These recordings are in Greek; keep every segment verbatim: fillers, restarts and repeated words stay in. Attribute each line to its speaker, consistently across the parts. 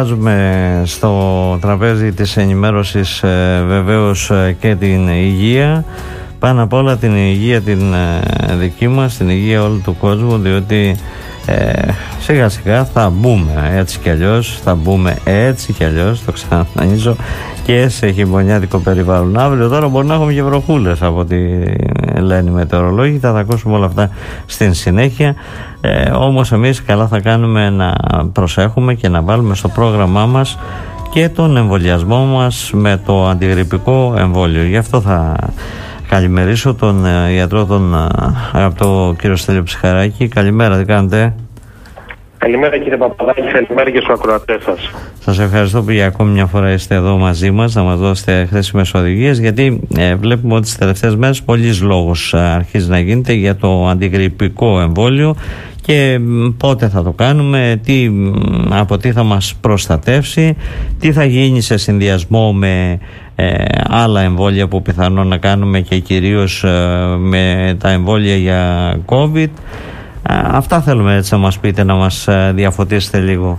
Speaker 1: βάζουμε στο τραπέζι της ενημέρωσης ε, βεβαίως ε, και την υγεία, πάνω απ' όλα την υγεία την ε, δική μας, την υγεία όλου του κόσμου, διότι ε, σιγά σιγά θα μπούμε έτσι κι αλλιώς, θα μπούμε έτσι κι αλλιώς, το ξανατονίζω, και σε χειμωνιάτικο περιβάλλον. Αύριο τώρα μπορεί να έχουμε και βροχούλες από ό,τι λένε οι μετεωρολόγοι, θα τα ακούσουμε όλα αυτά στην συνέχεια. Ε, όμως εμείς καλά θα κάνουμε να προσέχουμε και να βάλουμε στο πρόγραμμά μας και τον εμβολιασμό μας με το αντιγρυπικό εμβόλιο. Γι' αυτό θα καλημερίσω τον ιατρό, τον αγαπητό κύριο Στέλιο Ψυχαράκη. Καλημέρα, τι κάνετε?
Speaker 2: Καλημέρα κύριε Παπαδάκη, καλημέρα και στους ακροατές σας.
Speaker 1: Σας ευχαριστώ που για ακόμη μια φορά είστε εδώ μαζί μας να μας δώσετε χρήσιμες οδηγίες, γιατί ε, βλέπουμε ότι τις τελευταίες μέρες πολλής λόγος αρχίζει να γίνεται για το αντιγρυπικό εμβόλιο και πότε θα το κάνουμε, τι, από τι θα μας προστατεύσει, τι θα γίνει σε συνδυασμό με ε, άλλα εμβόλια που πιθανόν να κάνουμε και κυρίως ε, με τα εμβόλια για COVID. Αυτά θέλουμε έτσι να μας πείτε, να μας διαφωτίσετε λίγο.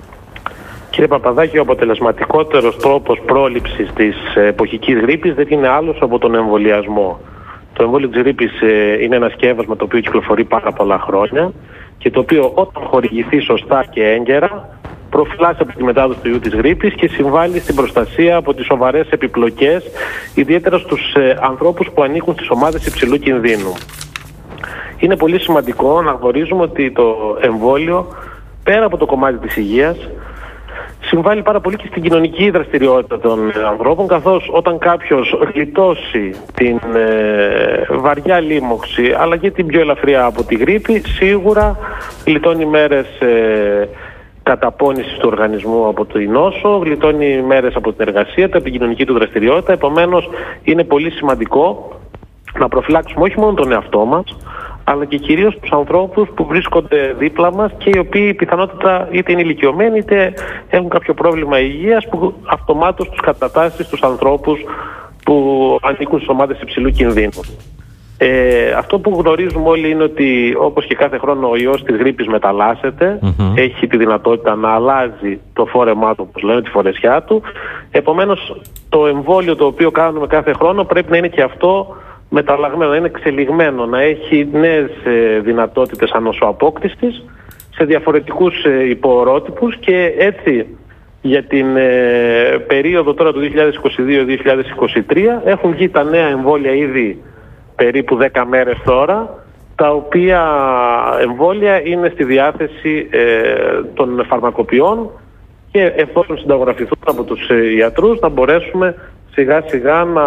Speaker 2: Κύριε Παπαδάκη, ο αποτελεσματικότερος τρόπος πρόληψης της εποχικής γρίπης δεν είναι άλλος από τον εμβολιασμό. Το εμβόλιο της γρίπης είναι ένα σκεύασμα το οποίο κυκλοφορεί πάρα πολλά χρόνια και το οποίο όταν χορηγηθεί σωστά και έγκαιρα προφυλάσσει από τη μετάδοση του ιού της γρίπης και συμβάλλει στην προστασία από τις σοβαρές επιπλοκές, ιδιαίτερα στους ανθρώπους που ανήκουν στις ομάδες υψηλού κινδύνου. Είναι πολύ σημαντικό να γνωρίζουμε ότι το εμβόλιο, πέρα από το κομμάτι της υγείας, συμβάλλει πάρα πολύ και στην κοινωνική δραστηριότητα των ανθρώπων, καθώς όταν κάποιος γλιτώσει την ε, βαριά λίμωξη αλλά και την πιο ελαφριά από τη γρίπη, σίγουρα γλιτώνει μέρες ε, καταπώνησης του οργανισμού από τη νόσο, γλιτώνει μέρες από την εργασία, από την κοινωνική του δραστηριότητα. Επομένως, είναι πολύ σημαντικό να προφυλάξουμε όχι μόνο τον εαυτό μας, αλλά και κυρίως τους ανθρώπους που βρίσκονται δίπλα μας και οι οποίοι πιθανότητα είτε είναι ηλικιωμένοι είτε έχουν κάποιο πρόβλημα υγείας που αυτομάτως τους κατατάσσει στους ανθρώπους που ανήκουν στις ομάδες υψηλού κινδύνου. Ε, αυτό που γνωρίζουμε όλοι είναι ότι όπως και κάθε χρόνο ο ιός της γρίπης μεταλλάσσεται, mm-hmm. έχει τη δυνατότητα να αλλάζει το φόρεμά του, όπως λένε, τη φορεσιά του. Επομένως, το εμβόλιο το οποίο κάνουμε κάθε χρόνο πρέπει να είναι και αυτό μεταλλαγμένο, να είναι εξελιγμένο, να έχει νέες ε, δυνατότητες ανοσοαπόκτησης σε διαφορετικούς ε, υποορότυπους και έτσι για την ε, περίοδο τώρα του δύο χιλιάδες είκοσι δύο δύο χιλιάδες είκοσι τρία έχουν βγει τα νέα εμβόλια ήδη περίπου δέκα μέρες τώρα, τα οποία εμβόλια είναι στη διάθεση ε, των φαρμακοποιών και εφόσον συνταγογραφηθούν από τους ε, ιατρούς να μπορέσουμε σιγά σιγά να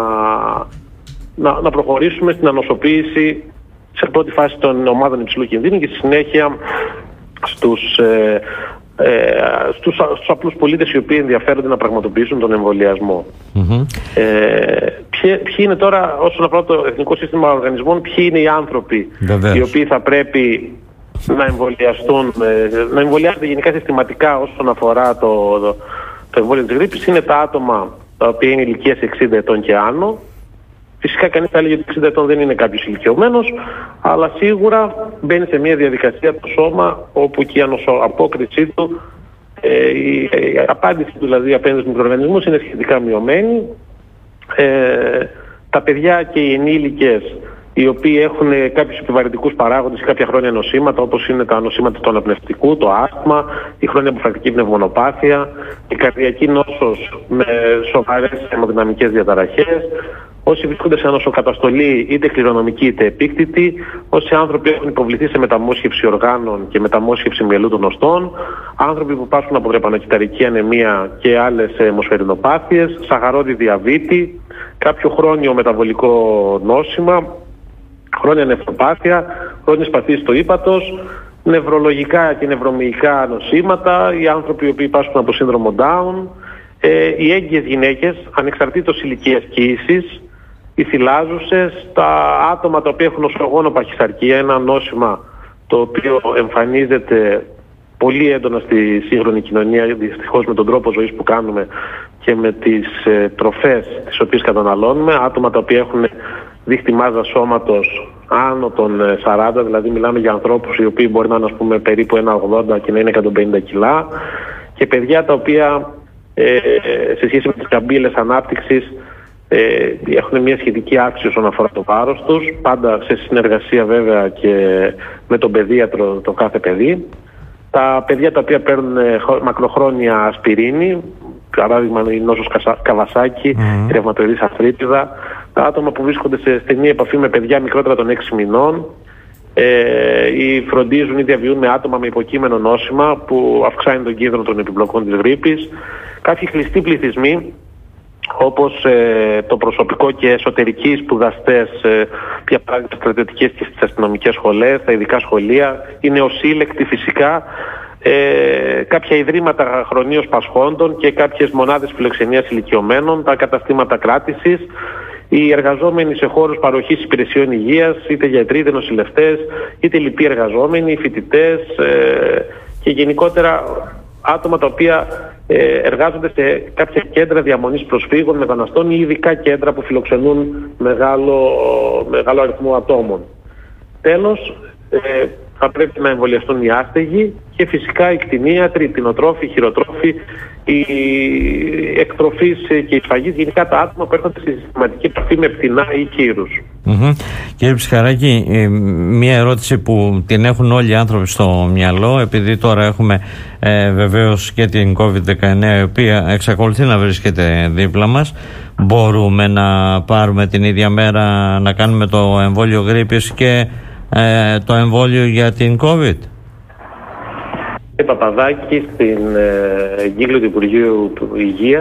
Speaker 2: Να, να προχωρήσουμε στην ανοσοποίηση σε πρώτη φάση των ομάδων υψηλού κινδύνου και στη συνέχεια στους, ε, ε, στους, στους απλούς πολίτες οι οποίοι ενδιαφέρονται να πραγματοποιήσουν τον εμβολιασμό. Mm-hmm. Ε, ποιοι, ποιοι είναι τώρα, όσον αφορά το Εθνικό Σύστημα Οργανισμών, ποιοι είναι οι άνθρωποι Βεβαίως. οι οποίοι θα πρέπει να εμβολιαστούν, ε, να εμβολιάζονται γενικά συστηματικά όσον αφορά το, το, το εμβόλιο της γρίπης. Είναι τα άτομα τα οποία είναι ηλικίας εξήντα ετών και άνω. Φυσικά κανείς θα έλεγε ότι εξήντα ετών δεν είναι κάποιος ηλικιωμένος, αλλά σίγουρα μπαίνει σε μια διαδικασία το σώμα όπου και η ανοσοαπόκρισή του, ε, η, η απάντηση του δηλαδή απέναντι στους μικροοργανισμούς είναι σχετικά μειωμένη. Ε, τα παιδιά και οι ενήλικες οι οποίοι έχουν κάποιους επιβαρυντικούς παράγοντες ή κάποια χρόνια νοσήματα, όπως είναι τα νοσήματα του αναπνευστικού, το άσθμα, η χρόνια αποφρακτική πνευμονοπάθεια, η καρδιακή νόσος με σοβαρές αιμοδυναμικές διαταραχές, όσοι βρίσκονται σε νοσοκαταστολή είτε κληρονομική είτε επίκτητη, όσοι άνθρωποι έχουν υποβληθεί σε μεταμόσχευση οργάνων και μεταμόσχευση μυελού των οστών, άνθρωποι που πάσχουν από δρεπανοκυταρική ανεμία και άλλες αιμοσφαιρινοπάθειες, σαχαρώδη διαβήτη, κάποιο χρόνιο μεταβολικό νόσημα, χρόνια νευροπάθεια, χρόνιες παθήσεις στο ύπατος, νευρολογικά και νευρομυϊκά νοσήματα, οι άνθρωποι οι οποίοι πάσχουν από σύνδρομο Down, ε, οι έγκυες γυναίκες, ανεξαρτήτως ηλικίας κύησης, οι θυλάζουσες, τα άτομα τα οποία έχουν νοσογόνο παχυσαρκία, ένα νόσημα το οποίο εμφανίζεται πολύ έντονα στη σύγχρονη κοινωνία, δυστυχώς με τον τρόπο ζωής που κάνουμε και με τις ε, τροφές τις οποίες καταναλώνουμε, άτομα τα οποία έχουν δίχτυ μάζα σώματος άνω των σαράντα, δηλαδή μιλάμε για ανθρώπους οι οποίοι μπορεί να είναι ας πούμε, περίπου ένα ογδόντα και να είναι εκατόν πενήντα κιλά, και παιδιά τα οποία ε, σε σχέση με τις καμπύλες ανάπτυξης ε, έχουν μια σχετική αύξηση όσον αφορά το βάρος τους, πάντα σε συνεργασία βέβαια και με τον παιδίατρο το κάθε παιδί. Τα παιδιά τα οποία παίρνουν μακροχρόνια ασπιρίνη, παράδειγμα η νόσος Καβασάκη, mm. η ρευματοειδής αρθρίτιδα, τα άτομα που βρίσκονται σε στενή επαφή με παιδιά μικρότερα των έξι μηνών, ε, ή φροντίζουν ή διαβιούν με άτομα με υποκείμενο νόσημα που αυξάνει τον κίνδυνο των επιπλοκών της γρίπης, κάποιοι κλειστοί πληθυσμοί όπως ε, το προσωπικό και εσωτερικοί σπουδαστές, ε, για παράδειγμα στρατιωτικές και στις αστυνομικές σχολές, τα ειδικά σχολεία, οι νεοσύλλεκτοι φυσικά, ε, κάποια ιδρύματα χρονίως πασχόντων και κάποιες μονάδες φιλοξενίας ηλικιωμένων, τα καταστήματα κράτησης, οι εργαζόμενοι σε χώρους παροχής υπηρεσιών υγείας, είτε γιατροί, είτε νοσηλευτές, είτε λοιποί εργαζόμενοι, φοιτητές ε, και γενικότερα άτομα τα οποία ε, εργάζονται σε κάποια κέντρα διαμονής προσφύγων, μεταναστών ή ειδικά κέντρα που φιλοξενούν μεγάλο, μεγάλο αριθμό ατόμων. Τέλος, ε, θα πρέπει να εμβολιαστούν οι άστεγοι και φυσικά οι κτηνίατροι, οι κτηνοτρόφοι, οι χειροτρόφοι, οι εκτροφείς και οι σφαγείς, γενικά τα άτομα που έρχονται σε συστηματική επαφή με πτηνά ή κύρους. Mm-hmm.
Speaker 1: Κύριε Ψυχαράκη, μία ερώτηση που την έχουν όλοι οι άνθρωποι στο μυαλό, επειδή τώρα έχουμε ε, βεβαίως και την κόβιντ δεκαεννέα, η οποία εξακολουθεί να βρίσκεται δίπλα μας, μπορούμε να πάρουμε την ίδια μέρα να κάνουμε το εμβόλιο γρίπης και ε, το εμβόλιο για την COVID?
Speaker 2: Κύριε Παπαδάκη, στην ε, εγκύκλιο του Υπουργείου του Υγείας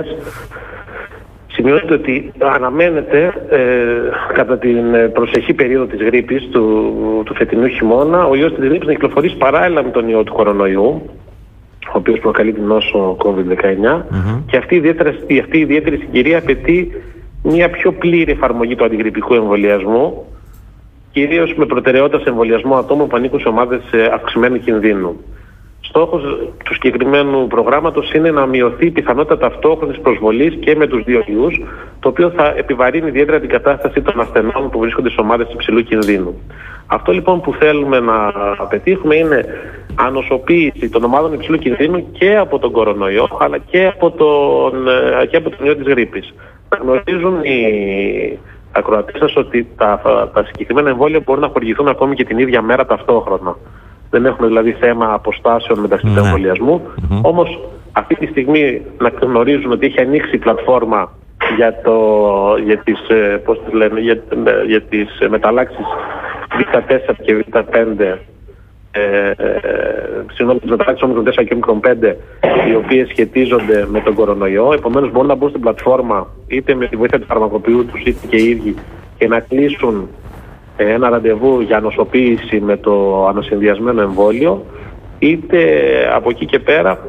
Speaker 2: σημειώνεται ότι αναμένεται ε, κατά την προσεχή περίοδο της γρίπης του, του φετινού χειμώνα ο ιός της γρίπης να κυκλοφορήσει παράλληλα με τον ιό του κορονοϊού, ο οποίος προκαλεί την νόσο κόβιντ δεκαεννέα, mm-hmm. και αυτή η, ιδιαίτερη, αυτή η ιδιαίτερη συγκυρία απαιτεί μια πιο πλήρη εφαρμογή του αντιγρυπικού εμβολιασμού, κυρίως με προτεραιότητα σε εμβολιασμό ατόμων που ανήκουν σε ομάδες αυξημένου κινδύνου. Στόχος του συγκεκριμένου προγράμματος είναι να μειωθεί η πιθανότητα ταυτόχρονης προσβολής και με τους δύο ιούς, το οποίο θα επιβαρύνει ιδιαίτερα την κατάσταση των ασθενών που βρίσκονται σε ομάδες υψηλού κινδύνου. Αυτό λοιπόν που θέλουμε να πετύχουμε είναι ανοσοποίηση των ομάδων υψηλού κινδύνου και από τον κορονοϊό, αλλά και από τον, και από τον ιό της γρίπης. Να γνωρίζουν οι ακροατές σας ότι τα, τα συγκεκριμένα εμβόλια μπορούν να χορηγηθούν ακόμη και την ίδια μέρα ταυτόχρονα. Δεν έχουμε δηλαδή θέμα αποστάσεων μεταξύ του εμβολιασμού. Mm-hmm. Όμως αυτή τη στιγμή να γνωρίζουν ότι έχει ανοίξει η πλατφόρμα για, το, για τις, πώς τις λένε, για, για τις μεταλλάξεις β' τέσσερα και β' πέντε, ε, ε, συγγνώμη, τις μεταλλάξεις όμικρον τέσσερα και όμικρον πέντε, οι οποίες σχετίζονται με τον κορονοϊό. Επομένως μπορούν να μπουν στην πλατφόρμα είτε με τη βοήθεια του φαρμακοποιού τους είτε και οι ίδιοι και να κλείσουν ένα ραντεβού για νοσοποίηση με το ανασυνδυασμένο εμβόλιο, είτε από εκεί και πέρα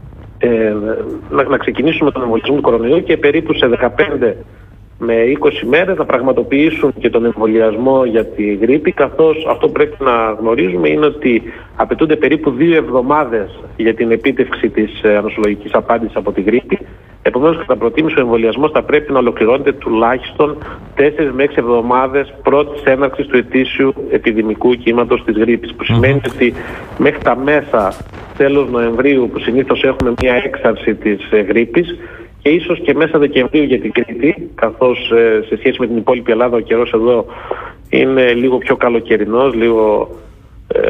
Speaker 2: ε, να, να ξεκινήσουμε τον εμβολιασμό του κορονοϊού και περίπου σε δεκαπέντε με είκοσι μέρες να πραγματοποιήσουν και τον εμβολιασμό για τη γρίπη, καθώς αυτό που πρέπει να γνωρίζουμε είναι ότι απαιτούνται περίπου δύο εβδομάδες για την επίτευξη της νοσολογικής απάντησης από τη γρίπη. Επομένως, κατά προτίμηση ο εμβολιασμός θα πρέπει να ολοκληρώνεται τουλάχιστον τέσσερις με έξι εβδομάδες πρώτης έναρξης του ετήσιου επιδημικού κύματος της γρίπης, που σημαίνει mm-hmm. ότι μέχρι τα μέσα τέλος Νοεμβρίου, που συνήθως έχουμε μια έξαρση της ε, γρίπης, και ίσως και μέσα Δεκεμβρίου για την Κρήτη, καθώς ε, σε σχέση με την υπόλοιπη Ελλάδα ο καιρός εδώ είναι λίγο πιο καλοκαιρινός, λίγο ε,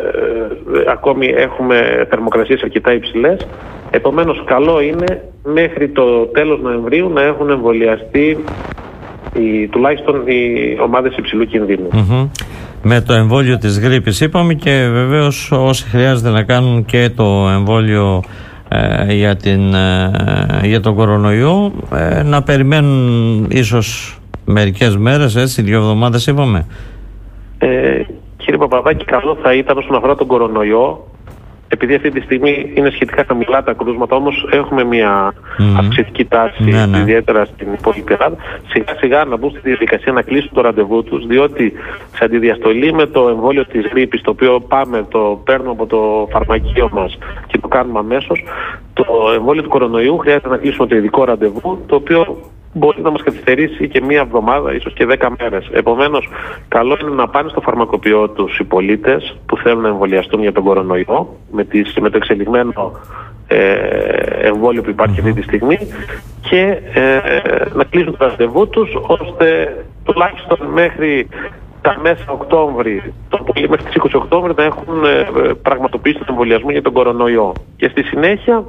Speaker 2: ακόμη έχουμε θερμοκρασίες αρκετά υψηλές. Επομένως καλό είναι μέχρι το τέλος Νοεμβρίου να έχουν εμβολιαστεί οι, τουλάχιστον οι ομάδες υψηλού κινδύνου. Mm-hmm.
Speaker 1: Με το εμβόλιο της γρίπης είπαμε, και βεβαίως όσοι χρειάζεται να κάνουν και το εμβόλιο ε, για, την, ε, για τον κορονοϊό, ε, να περιμένουν ίσως μερικές μέρες, έτσι, δύο εβδομάδες είπαμε.
Speaker 2: Ε, κύριε Παπαδάκη, καλό θα ήταν όσον αφορά τον κορονοϊό, επειδή αυτή τη στιγμή είναι σχετικά χαμηλά τα κρούσματα, όμως έχουμε μια mm-hmm. αυξητική τάση, ναι, ναι. ιδιαίτερα στην υπόλοιπη Ελλάδα, σιγά σιγά να μπουν στη διαδικασία να κλείσουν το ραντεβού τους, διότι σε αντιδιαστολή με το εμβόλιο της γρίπης, το οποίο πάμε, το παίρνουμε από το φαρμακείο μας και το κάνουμε αμέσως, το εμβόλιο του κορονοϊού χρειάζεται να κλείσουμε το ειδικό ραντεβού, το οποίο μπορεί να μας καθυστερήσει και μία εβδομάδα, ίσως και δέκα μέρες. Επομένως, καλό είναι να πάνε στο φαρμακοποιό τους οι πολίτες που θέλουν να εμβολιαστούν για τον κορονοϊό, με, τις, με το εξελιγμένο εμβόλιο που υπάρχει αυτή τη στιγμή και να κλείσουν το ραντεβού τους, ώστε τουλάχιστον μέχρι τα μέσα Οκτώβρη, το πολύ μέχρι τις είκοσι Οκτώβρη, να έχουν πραγματοποιήσει τον εμβολιασμό για τον κορονοϊό. Και στη συνέχεια,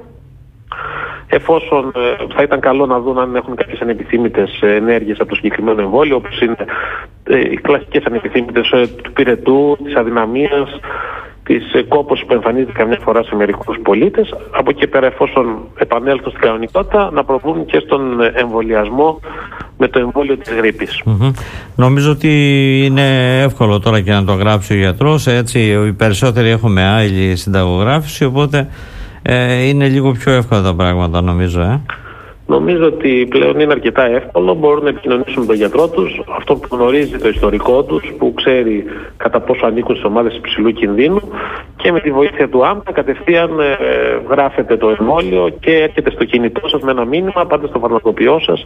Speaker 2: εφόσον θα ήταν καλό να δουν αν έχουν κάποιες ανεπιθύμητες ενέργειες από το συγκεκριμένο εμβόλιο, όπως είναι οι κλασικές ανεπιθύμητες του πυρετού, της αδυναμίας, της κόπωσης που εμφανίζεται καμιά φορά σε μερικούς πολίτες, από εκεί πέρα, εφόσον επανέλθουν στην κανονικότητα, να προβούν και στον εμβολιασμό με το εμβόλιο της γρίπης.
Speaker 1: Mm-hmm. Νομίζω ότι είναι εύκολο τώρα και να το γράψει ο γιατρός, έτσι οι περισσότεροι έχουμε άειλη συνταγογράφηση, οπότε ε, είναι λίγο πιο εύκολα τα πράγματα, νομίζω. Ε.
Speaker 2: Νομίζω ότι πλέον είναι αρκετά εύκολο, μπορούν να επικοινωνήσουν με τον γιατρό τους, αυτό που γνωρίζει το ιστορικό τους, που ξέρει κατά πόσο ανήκουν στις ομάδες υψηλού κινδύνου, και με τη βοήθεια του ΆΜΤΑ κατευθείαν ε, γράφετε το εμβόλιο και έρχεται στο κινητό σας με ένα μήνυμα, πάτε στο φαρμακοποιό σας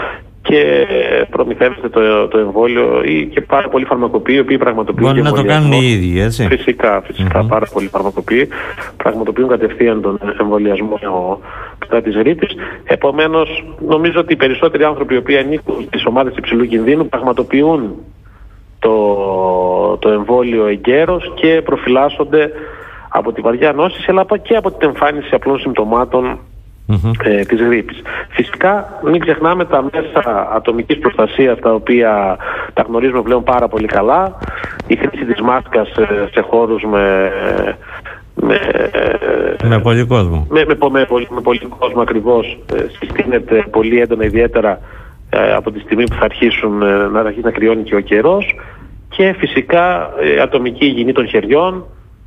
Speaker 2: και προμηθεύεστε το, το εμβόλιο, ή και πάρα πολλοί φαρμακοποιοί οι οποίοι πραγματοποιούν.
Speaker 1: Μπορεί να το κάνουν οι ίδιοι, έτσι.
Speaker 2: Φυσικά, φυσικά mm-hmm. πάρα πολλοί φαρμακοποιοί πραγματοποιούν κατευθείαν τον εμβολιασμό κατά της γρίπης. Επομένως, νομίζω ότι οι περισσότεροι άνθρωποι οι οποίοι ανήκουν στις ομάδες υψηλού κινδύνου πραγματοποιούν το, το εμβόλιο εγκαίρως και προφυλάσσονται από τη βαριά νόση, αλλά και από την εμφάνιση απλών συμπτωμάτων Mm-hmm. Ε, της γρίπης. Φυσικά μην ξεχνάμε τα μέσα ατομικής προστασίας, τα οποία τα γνωρίζουμε πλέον πάρα πολύ καλά. Η χρήση της μάσκας ε, σε χώρους με με,
Speaker 1: με πολύ κόσμο
Speaker 2: με, με, με, με, με πολύ κόσμο ακριβώς ε, συστήνεται πολύ έντονα, ιδιαίτερα ε, από τη στιγμή που θα αρχίσουν ε, να αρχίσει να κρυώνει και ο καιρός, και φυσικά ε, ατομική υγιεινή των χεριών,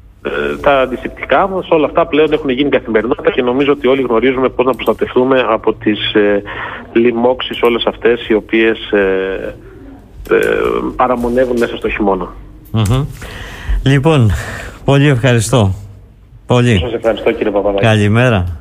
Speaker 2: τα αντισηπτικά μας, όλα αυτά πλέον έχουν γίνει καθημερινότητα και νομίζω ότι όλοι γνωρίζουμε πώς να προστατευτούμε από τις ε, λοιμώξεις όλες αυτές οι οποίες ε, ε, παραμονεύουν μέσα στο χειμώνα.
Speaker 1: Mm-hmm. Λοιπόν, πολύ ευχαριστώ. Πολύ.
Speaker 2: Σας ευχαριστώ, κύριε Παπαδάκη.
Speaker 1: Καλημέρα.